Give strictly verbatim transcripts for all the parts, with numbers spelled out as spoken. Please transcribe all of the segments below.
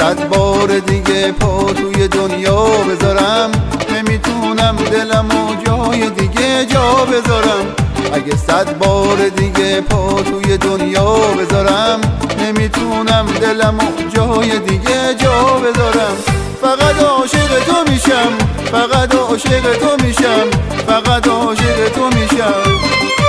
صد بار دیگه پا توی دنیا بذارم، نمیتونم دلمو جای دیگه جا بذارم. اگه صد بار دیگه پا توی دنیا بذارم، نمیتونم دلمو جای دیگه جا بذارم. فقط عاشق تو میشم، فقط عاشق تو میشم، فقط عاشق تو میشم.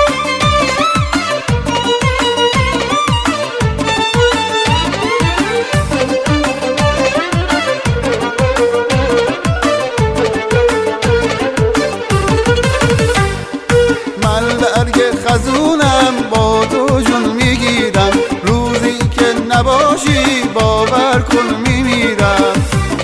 برگ خزونم با تو جون میگیرم، روزی که نباشی باور کن میمیرم.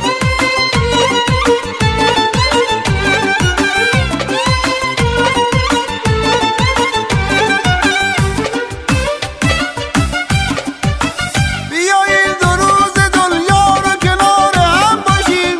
بیایید دو روز دنیا رو کنار هم باشیم،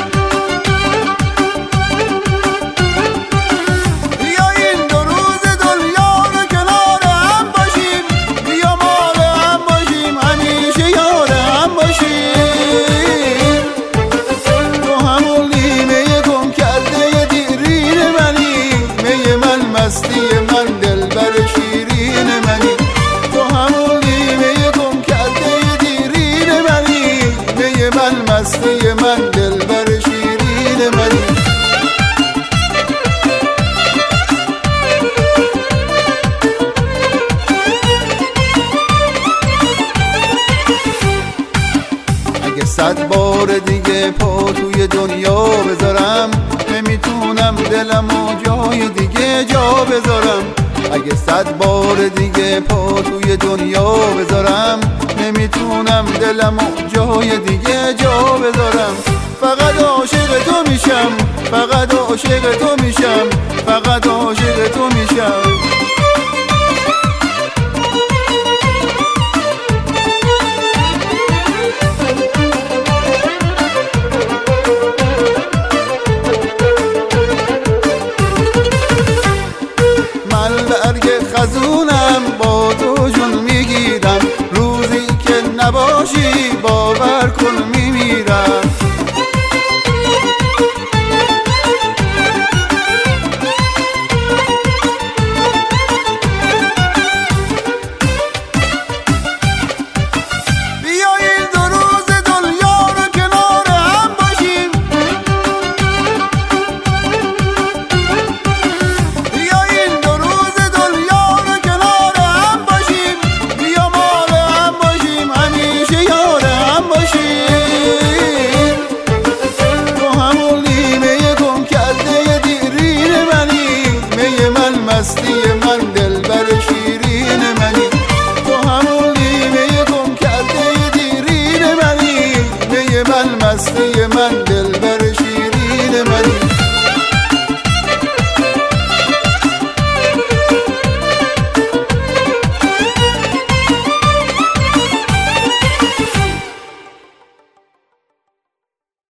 بیایید دو روز دنیا رو کنار هم باشیم، بیا مال هم باشیم، همیشه یار هم باشیم. تو همون نیمه گم کرده دیرین منی، می من مستی من دلبر شیرین منی. تو همون نیمه گم کرده دیرین منی، می من مستی من دلبر شیرین منی. اگه صد بار دیگه پا توی دنیا بذارم، نمیتونم دلمو جای دیگه جا بذارم. اگه صد بار دیگه پا توی دنیا بذارم، نمیتونم دلمو جای دیگه جا بذارم. فقط عاشق تو میشم، فقط عاشق تو میشم، فقط عاشق تو میشم. برگ خزونم با تو جون میگیرم، روزی که نباشی باور کن میمیرم. بیایید دو روز دنیا رو کنار هم باشیم، بیایید دو روز دنیا رو کنار هم باشیم، بیا مال هم باشیم، همیشه یار هم باشیم. تو همون نیمه گم کرده دیرین منی، می من مستی من